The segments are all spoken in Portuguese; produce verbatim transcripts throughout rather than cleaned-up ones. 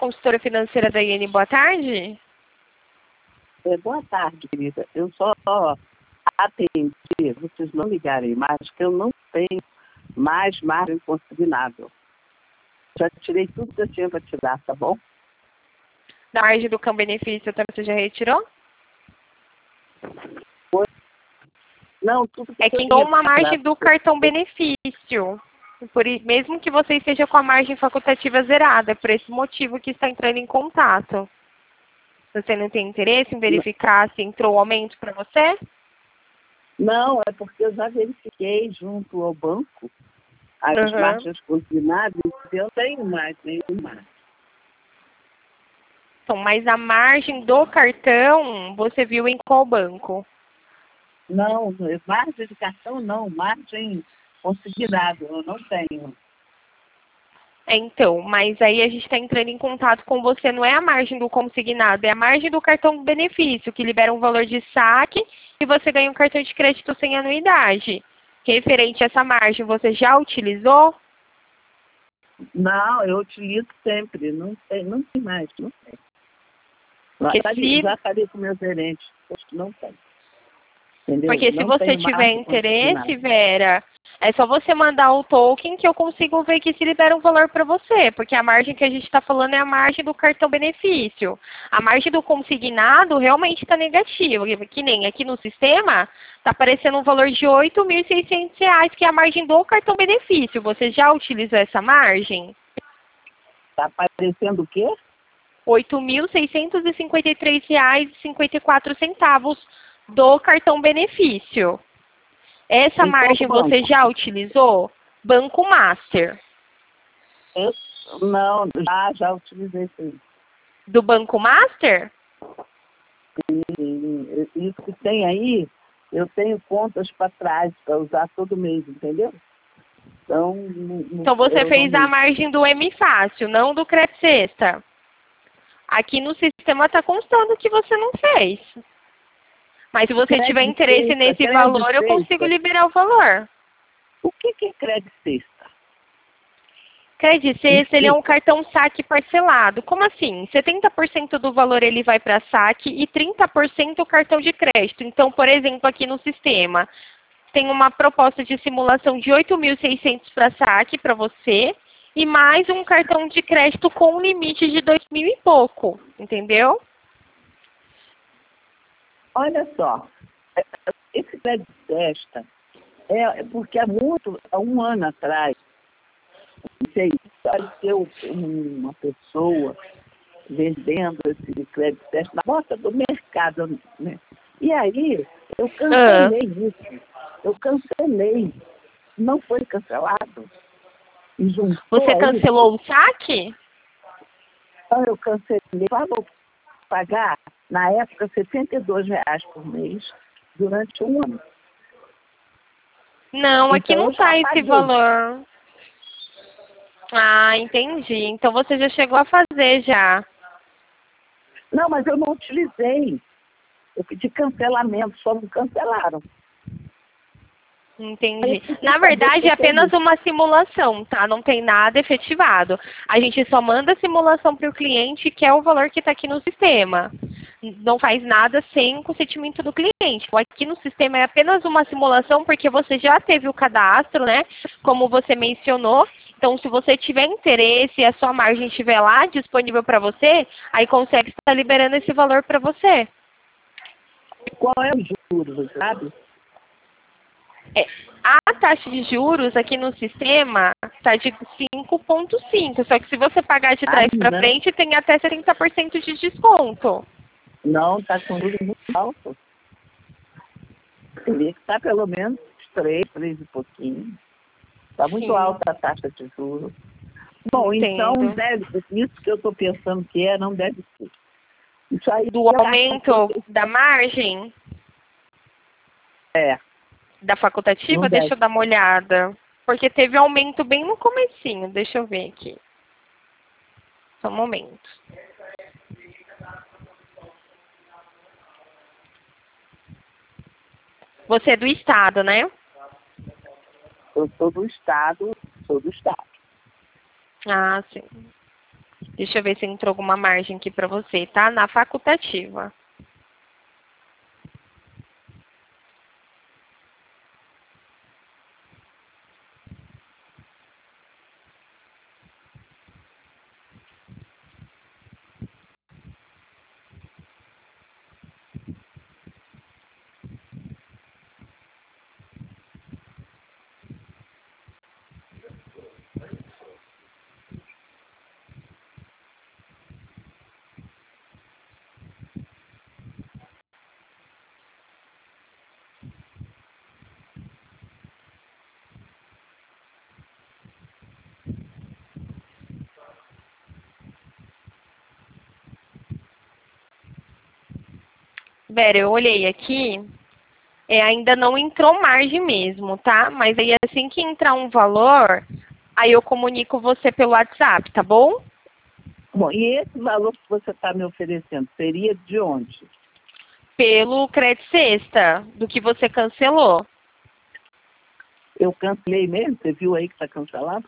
consultora financeira da I N. Boa tarde. É, boa tarde, querida. Eu só atendi, vocês não ligarem mais, que eu não tenho mais margem consignável. Já tirei tudo que eu tinha para tirar, tá bom? Da margem do campo benefício também você já retirou? Foi. Não, tudo que É eu que tinha entrou uma pra margem tirar. do cartão benefício. Por, i- mesmo que você esteja com a margem facultativa zerada, é por esse motivo que está entrando em contato. Você não tem interesse em verificar se entrou o aumento para você? Não, é porque eu já verifiquei junto ao banco as Uhum. margens consignadas e eu tenho mais, nenhuma. Então, mas a margem do cartão, você viu em qual banco? Não, margem de cartão não, margem consignada, eu não tenho. Então, mas aí a gente está entrando em contato com você, não é a margem do consignado, é a margem do cartão benefício, que libera um valor de saque e você ganha um cartão de crédito sem anuidade. Referente a essa margem, você já utilizou? Não, eu utilizo sempre, não tem, não tem mais, não tem. Porque Já, se, já falei com meu gerente, não tem. Entendeu? porque se Não você tem tiver margem interesse, consignada. Vera, é só você mandar o token que eu consigo ver que se libera um valor para você, porque a margem que a gente está falando é a margem do cartão benefício. A margem do consignado realmente está negativa, que nem aqui no sistema está aparecendo um valor de oito mil e seiscentos reais, que é a margem do cartão benefício. Você já utilizou essa margem? Está aparecendo o quê? oito mil seiscentos e cinquenta e três reais e cinquenta e quatro centavos do cartão benefício. Essa Em qual margem banco? você já utilizou? Banco Master. Eu, não, já, já utilizei isso. Do Banco Master? E, isso que tem aí, eu tenho contas para trás, para usar todo mês, entendeu? Então, não, Então você eu fez não... a margem do M Fácil, não do Crédito Sexta. Aqui no sistema está constando que você não fez. Mas se você tiver Crédito interesse sexta, nesse crédito valor, eu consigo sexta. liberar o valor. O que, que é crédito sexta? Crédito Sexta, ele é um cartão saque parcelado. Como assim? setenta por cento do valor ele vai para saque e trinta por cento o cartão de crédito. Então, por exemplo, aqui no sistema, tem uma proposta de simulação de oito mil e seiscentos para saque para você e mais um cartão de crédito com limite de dois mil e pouco, entendeu? Olha só, esse crédito sexta é é porque há muito, há um ano atrás, não sei, apareceu uma pessoa vendendo esse crédito sexta na porta do mercado, né? E aí, eu Ah, cancelei isso. Eu cancelei. Não foi cancelado. E juntou você aí, cancelou o saque? então eu cancelei para pagar, na época, setenta e dois reais por mês durante um ano. Não, aqui Então, não eu já está esse paguei. valor. Ah, entendi. Então você já chegou a fazer já. Não, mas eu não utilizei. Eu pedi cancelamento, só não cancelaram. Entendi. Aí, sem Na saber verdade, por é que apenas isso. uma simulação, tá? Não tem nada efetivado. A gente só manda a simulação para o cliente, que é o valor que está aqui no sistema. Não faz nada sem o consentimento do cliente. Aqui no sistema é apenas uma simulação, porque você já teve o cadastro, né? Como você mencionou. Então, se você tiver interesse e a sua margem estiver lá disponível para você, aí consegue estar liberando esse valor para você. Qual é o juros, sabe? É, a taxa de juros aqui no sistema está de cinco vírgula cinco, só que se você pagar de Ah, trás para não. frente, tem até setenta por cento de desconto. Não, está com juros muito alto. Teria que estar pelo menos três, três e pouquinho. Está muito Sim, alta a taxa de juros. Bom, então entendo. deve, isso que eu estou pensando que é, não deve ser. Isso aí Do eu acho aumento que da margem é, da não facultativa, deve. deixa eu dar uma olhada. Porque teve aumento bem no comecinho, deixa eu ver aqui. Só um momento. Você é do estado, né? Eu sou do Estado, sou do Estado. Ah, sim. Deixa eu ver se entrou alguma margem aqui para você, tá? Na facultativa. Vera, eu olhei aqui, é, ainda não entrou margem mesmo, tá? Mas aí assim que entrar um valor, aí eu comunico você pelo WhatsApp, tá bom? Bom, e esse valor que você está me oferecendo seria de onde? Pelo crédito sexta, do que você cancelou. Eu cancelei mesmo? Você viu aí que está cancelado?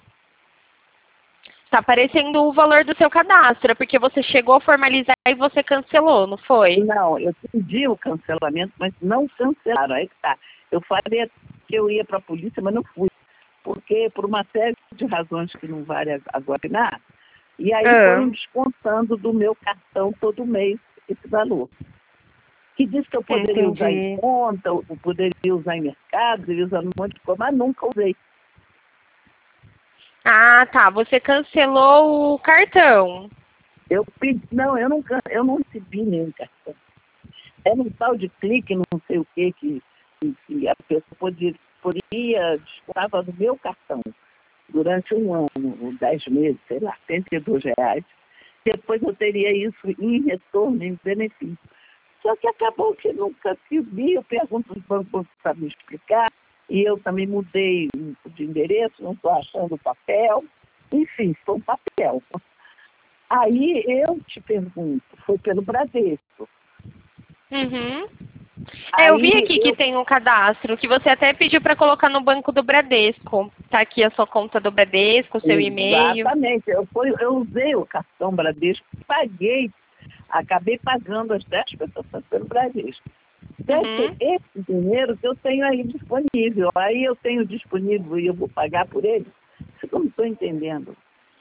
Está aparecendo o valor do seu cadastro, é porque você chegou a formalizar e você cancelou, não foi? Não, eu pedi o cancelamento, mas não cancelaram. Aí que tá. Eu falei que eu ia para a polícia, mas não fui. Porque por uma série de razões que não vale agora opinar, e aí Ah. foram descontando do meu cartão todo mês esse valor. Que disse que eu poderia usar em Entendi. conta, eu poderia usar em mercado, poderia usar um monte de coisa, mas nunca usei. Ah, tá. Você cancelou o cartão. Eu pedi, não, eu não, can- eu não recebi nenhum cartão. Era um tal de clique, não sei o que, que, que a pessoa podia, poderia descontava do meu cartão durante um ano, ou dez meses, sei lá, setenta e dois reais. Depois eu teria isso em retorno, em benefício. Só que acabou que nunca se vi, eu pergunto os bancos para me explicar, e eu também mudei de endereço, não estou achando o papel, enfim, foi um papel. Aí eu te pergunto, foi pelo Bradesco. Uhum. É, eu Aí vi aqui que eu, tem um cadastro, que você até pediu para colocar no banco do Bradesco. Tá aqui a sua conta do Bradesco, o seu e-mail. exatamente, eu, fui, eu usei o cartão Bradesco, paguei, acabei pagando as dez pessoas pelo Bradesco. Deve ser Uhum. esse dinheiro que eu tenho aí disponível. Aí eu tenho disponível e eu vou pagar por ele? Isso que eu não estou entendendo.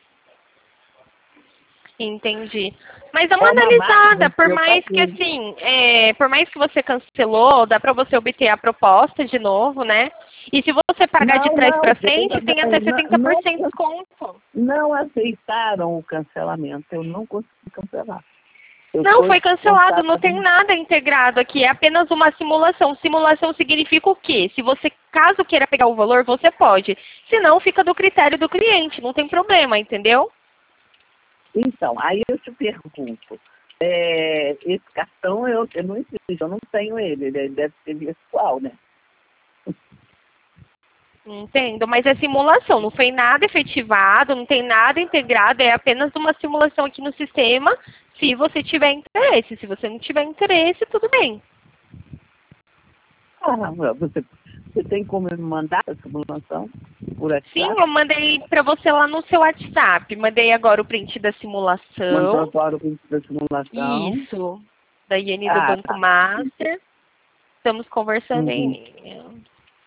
Entendi. Mas dá uma É uma analisada, margem que por eu mais que paguei. assim, é, por mais que você cancelou, dá para você obter a proposta de novo, né? E se você pagar de Não, trás não, para veja frente, tem bem, até não, setenta por cento de não, desconto. não aceitaram o cancelamento. Eu não consegui cancelar. Eu Não, fui foi cancelado, descontada. não tem nada integrado aqui, é apenas uma simulação. Simulação significa o quê? Se você, caso queira pegar o valor, você pode. Se não, fica do critério do cliente, não tem problema, entendeu? Então, aí eu te pergunto, é, esse cartão eu, eu não existe, eu não tenho ele, ele deve ser virtual, né? Entendo, mas é simulação, não foi nada efetivado, não tem nada integrado, é apenas uma simulação aqui no sistema, se você tiver interesse. Se você não tiver interesse, tudo bem. Ah, você, você tem como me mandar a simulação por Sim, WhatsApp? eu mandei para você lá no seu WhatsApp. Mandei agora o print da Mandou simulação. agora o link da simulação. Isso. Da Iene do Ah, Banco tá. Master. Estamos conversando Uhum. em...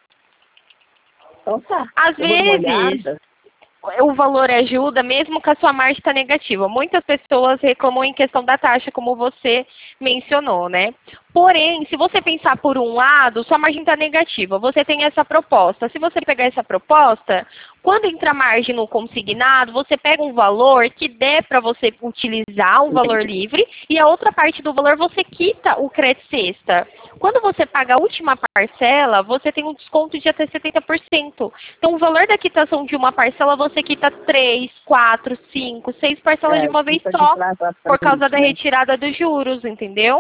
Então tá, Às eu vou dar uma vezes, olhada. o valor ajuda mesmo que a sua margem está negativa. Muitas pessoas reclamam em questão da taxa, como você mencionou, né? Porém, se você pensar por um lado, sua margem está negativa. Você tem essa proposta. Se você pegar essa proposta, quando entra margem no consignado, você pega um valor que der para você utilizar, um valor Entendi. livre, e a outra parte do valor você quita o crédito sexta. Quando você paga a última parcela, você tem um desconto de até setenta por cento. Então, o valor da quitação de uma parcela, você quita três, quatro, cinco, seis parcelas de É, uma vez fica de só, trás para por causa frente, da né? retirada dos juros, entendeu?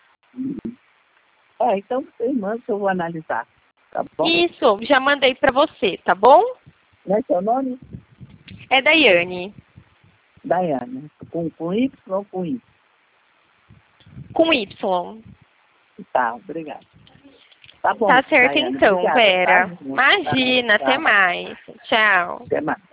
É, então você manda que eu vou analisar, tá bom? Isso, já mandei para você, tá bom? Não é seu nome? É Daiane, Daiane. Com, com Y ou com I? com Y. Tá, obrigada. Tá bom, Tá certo Daiane. então, Obrigada, tá? Vera. Tá, Imagina, até tchau. mais. Tchau. Até mais.